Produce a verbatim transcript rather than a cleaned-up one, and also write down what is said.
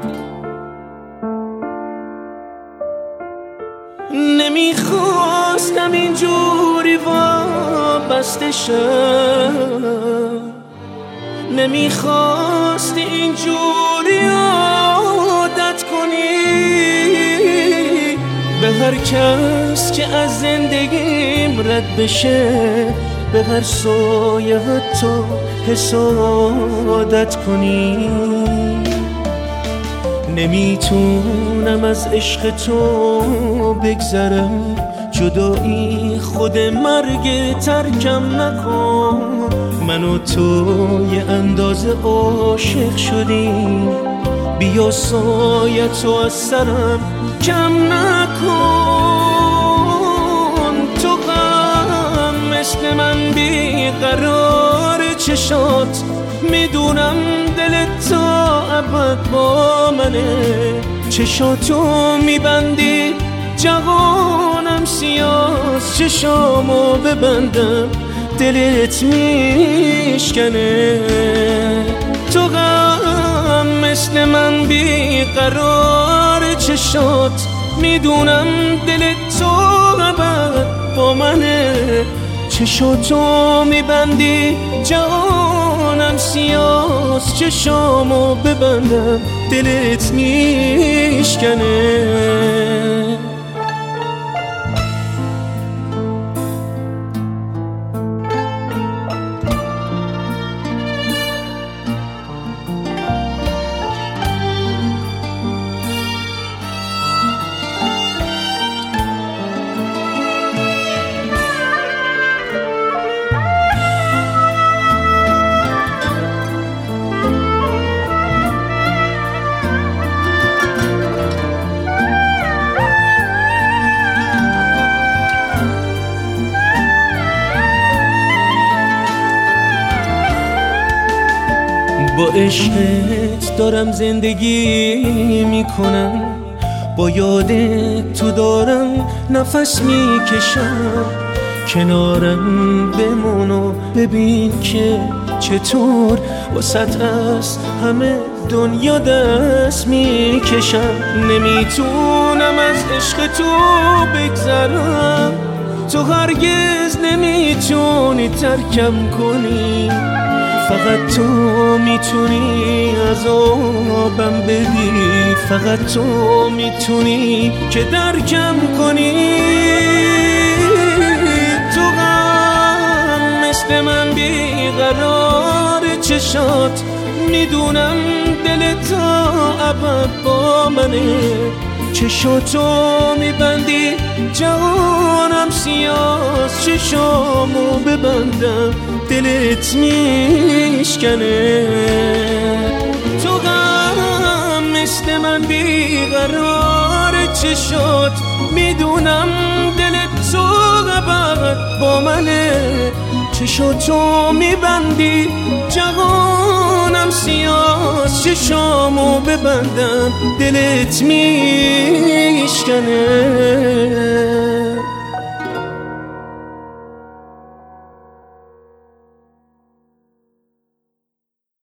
نمیخواستم اینجوری وابسته شم، نمیخواستی اینجوری عادت کنی به هر کس که از زندگیم رد بشه، به هر سایه تو حسادت کنی. نمیتونم از عشق تو بگذرم، جدایی خود مرگ ترکم نکن. من و تو یه اندازه عاشق شدیم، بیا سایه تو از سرم کم نکن. تو غم مثل من بیقرار چشات، میدونم دلت تا ابد با منه. چشاتو میبندی جوانم سیاس، چشامو ببندم دلت میشکنه. تو غم مثل من بیقرار چشات، میدونم دلت تو ابد با منه. چشاتو میبندی جانم سیاس، چشامو ببندم دلت میشکنه. با عشقت دارم زندگی میکنم، با یادت تو دارم نفس میکشم. کنارم بمون و ببین که چطور واسط از همه دنیا دست میکشم. نمیتونم از عشق تو بگذرم، تو هرگز نمیتونی ترکم کنی. فقط تو میتونی عذابم بدی، فقط تو میتونی که درکم کنی. تو غم مثل من بیقرار چشات، میدونم دلت تا ابد با منه. چشاتو میبندی جانم سیاس، چشامو ببندم دلت میشکنه. تو غم مثل من بیقرار چشات، میدونم دلت تو ابد با منه. چشاتو میبندی جهانم سیاس، چشامو ببندم دلت میشکنه.